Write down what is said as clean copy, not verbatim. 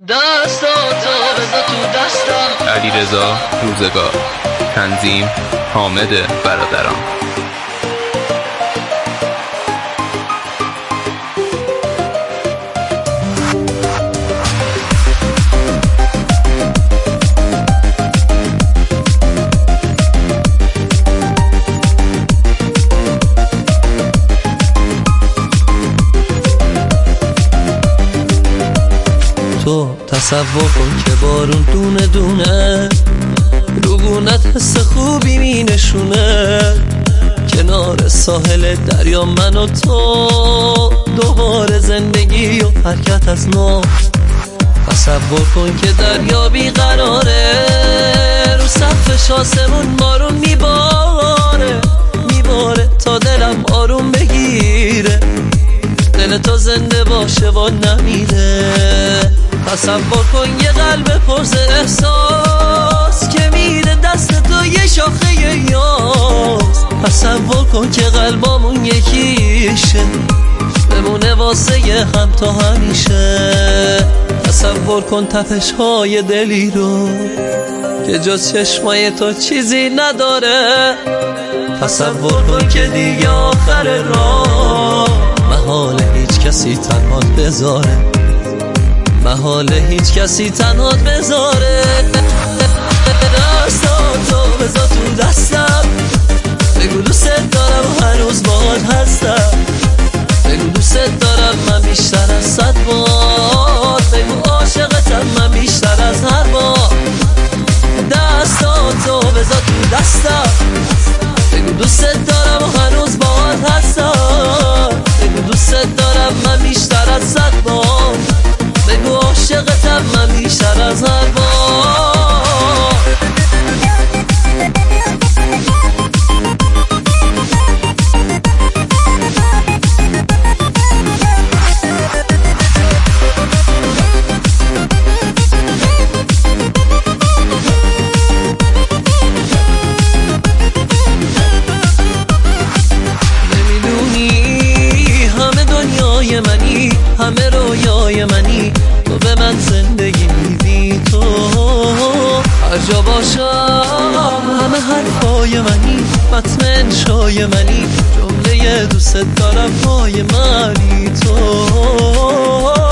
دستاتو بذار تو دستم. علیرضا روزگار. تنظیم حامد برادران. تو تصور کن که بارون دونه دونه روبونت حس خوبی می نشونه. کنار ساحل دریا من و تو دوباره زندگی و حرکت از نو. تصور کن که دریا بیقراره، رو سقفش آسمون بارون میباره تا دلم آروم بگیره، دل تو زنده باشه و نمیره. تصور کن یه قلب پرز احساس که میره دست تو یه شاخه یاس. تصور کن که قلبامون یکیشه، بمونه واسه هم تا همیشه. تصور کن تپش های دلی رو که جز چشمای تو چیزی نداره. تصور کن که دیگه آخر راه محال هیچ کسی تنهات بذاره، محال هیچ کسی تنهات بذاره. دستاتو بذار تو دستم، بگو دوست دارم و هنوز باهات هستم. بگو دوست دارم من بیشتر از 100 بار، بگو عاشقتم من بیشتر از هر بار. دستاتو بذار تو دستم، بگو دوست دارم و هنوز باهات هستم. بگو دوست دارم من بیشتر از 100 بار، بگو عاشقتم من بیشتر از هر بار. همه رویای منی، تو به من زندگی میدی. تو هر جا باشم همه حرفای منی، متن انشای منی، جمله دوست دارم پای منی. تو